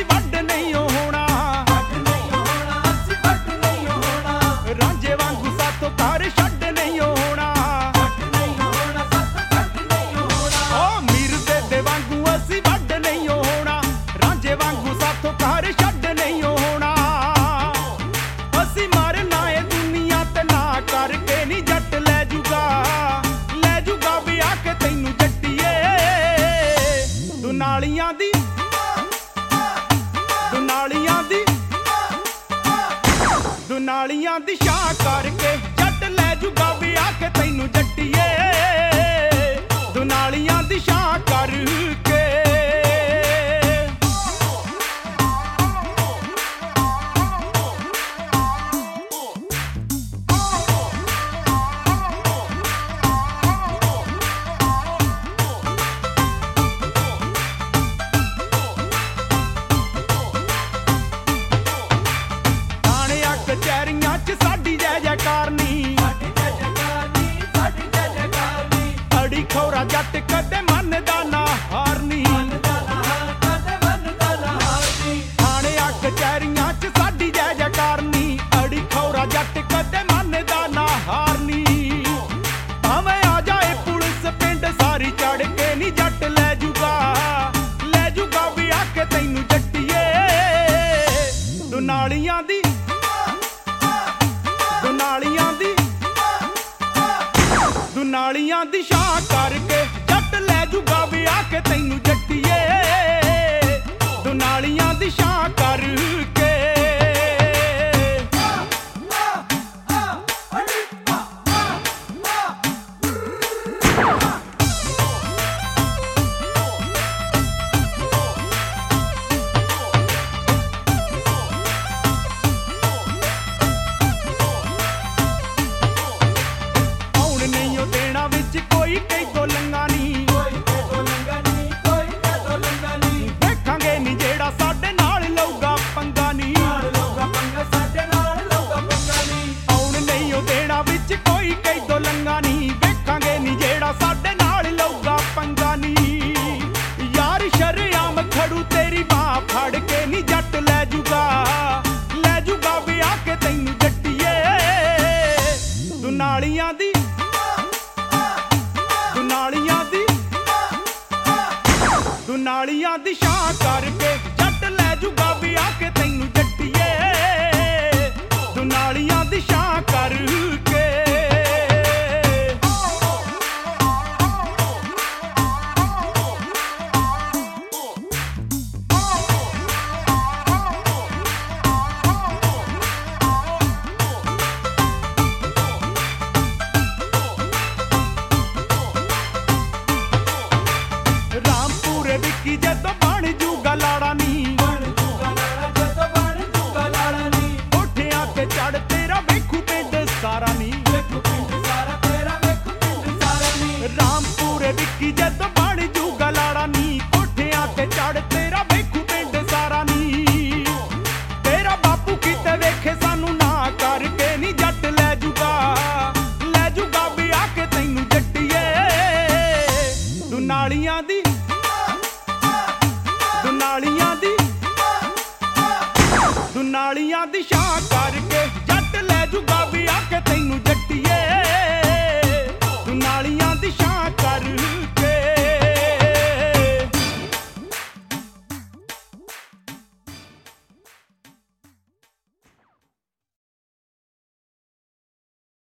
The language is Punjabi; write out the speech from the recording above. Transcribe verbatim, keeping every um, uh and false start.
ਵੱਢ ਨਹੀਂ ਹੋਣਾ, ਰਾਂਝੇ ਵਾਂਗੂ ਸਾਥੋਂ ਘਰ ਛੱਡ ਨਹੀਂ ਹੋਣਾ। ਓ ਮਿਰਜ਼ੇ ਵਾਂਗੂ ਅਸੀਂ ਵੱਢ ਨਹੀਂ ਹੋਣਾ, ਰਾਂਝੇ ਵਾਂਗੂ ਸਾਥੋਂ ਘਰ ਛੱਡ ਨਹੀਂ ਹੋਣਾ। ਅਸੀਂ ਮਰਨਾ ਏ ਦੁਨੀਆ ਤੇ ਨਾ ਕਰਕੇ ਨੀ ਜੱਟ ਲੈ ਜੂਗਾ, ਲੈ ਜੂਗਾ ਵਿਆਹ ਕੇ ਤੈਨੂੰ ਜੱਟੀਏ। ਦੁਨਾਲੀਆਂ ਦੀ ਦੁਨਾਲੀਆਂ ਦੀ ਦੁਨਾਲੀਆਂ ਦੀ ਛਾਂ ਕਰਕੇ ਜੱਟ ਲੈ ਜੂਗਾ ਵਿਆਹ ਕੇ ਤੈਨੂੰ ਜੱਟੀਏ। ਦੁਨਾਲੀਆਂ ਦੀ ਛਾਂ ਕਰਕੇ ਕਚਹਿਰੀਆਂ ਚ ਸਾਡੀ ਜੈ ਜੈਕਾਰ ਨੀ, ਅੜੀ ਖੌਰਾ ਜੱਟ ਕਦੇ ਮੰਨਦਾ ਨਾ ਹਾਰ ਨੀ। ਥਾਣਿਆਂ ਕਚਹਿਰੀਆਂ ਚ ਸਾਡੀ ਜੈ ਜੈਕਾਰ ਨੀ, ਅੜੀ ਖੌਰਾ ਜੱਟ ਕਦੇ ਮੰਨਦਾ ਨਾ ਹਾਰ ਨੀ। ਭਾਵੇਂ ਆ ਜਾਏ ਪੁਲਿਸ ਪਿੰਡ ਸਾਰੀ ਚੜ ਕੇ ਨੀ ਜੱਟ ਲੈ ਜੂਗਾ, ਲੈ ਜੂਗਾ ਵਿਆਹ ਕੇ ਤੈਨੂੰ ਜੱਟੀਏ। ਦੁਨਾਲੀਆਂ ਦੀ ਦੁਨਾਲੀਆਂ ਦੀ ਦੁਨਾਲੀਆਂ ਦੀ ਛਾਂ ਕਰਕੇ ਜੱਟ ਲੈ ਜੂਗਾ ਵਿਆਹ ਕੇ ਤੈਨੂੰ ਜੱਟੀਏ। ਦੁਨਾਲੀਆਂ ਦੀ ਛਾਂ ਕਰਕੇ ਕੋਈ ਕਈ ਤੋਂ ਲੰਗਾ ਨੀ, ਵੇਖਾਂਗੇ ਨੀ ਜਿਹੜਾ ਸਾਡੇ ਨਾਲ ਲਊਗਾ ਪੰਗਾ ਨੀ। ਆਉਣ ਨਹੀਂ ਉਹ ਦੇਣਾ ਵਿੱਚ ਕੋਈ ਕਈ ਤੋਂ ਲੰਗਾ ਨੀ, ਵੇਖਾਂਗੇ ਨੀ ਜਿਹੜਾ ਸਾਡੇ ਨਾਲ ਲਊਗਾ ਪੰਗਾ ਨੀ। ਯਾਰ ਸ਼ਰੇਆਮ ਖੜੂ ਤੇਰੀ ਬਾਹ ਫੜ ਕੇ ਨੀ ਜੱਟ ਲੈ ਜੂਗਾ, ਲੈ ਜੂਗਾ ਵਿਆਹ ਕੇ ਤੈਨੂੰ ਜੱਟੀਏ। ਦੁਨਾਲੀਆਂ ਦੀ ਦੁਨਾਲੀਆਂ ਦੀ ਦੁਨਾਲੀਆਂ ਦੀ ਛਾਂ ਕਰਕੇ ਜੱਟ ਲੈ ਜੂਗਾ ਵਿਆਹ ਕੇ ਤੈਨੂੰ ਜੱਟੀਏ। ਦੁਨਾਲੀਆਂ ਦੀ ਛਾਂ ਕਰਕੇ ਵਿੱਕੀ ਜਦੋਂ ਬਣ ਜੂਗਾ ਲਾੜਾ ਨੀ, ਕੋਠਿਆਂ ਤੇ ਚੜ ਤੇਰਾ ਵੇਖੂ ਪਿੰਡ ਸਾਰਾ ਨੀ। ਰਾਮਪੁਰੇ ਵਿੱਕੀ ਜਦੋਂ ਬਣ ਜੂਗਾ ਲਾੜਾ ਨੀ, ਕੋਠਿਆਂ ਤੇ ਚੜ ਤੇਰਾ ਵੇਖੂ ਪਿੰਡ ਸਾਰਾ ਨੀ। ਤੇਰਾ ਬਾਪੂ ਕਿਤੇ ਵੇਖੇ ਸਾਨੂੰ ਨਾ ਕਰਕੇ ਨੀ ਜੱਟ ਲੈ ਜੂਗਾ, ਲੈ ਜੂਗਾ ਵਿਆਹ ਕੇ ਤੈਨੂੰ ਜੱਟੀਏ। ਦੁਨਾਲੀਆਂ ਦੀ ਦੁਨਾਲੀਆਂ ਦੀ ਦੁਨਾਲੀਆਂ ਦੀ ਛਾਂ ਕਰਕੇ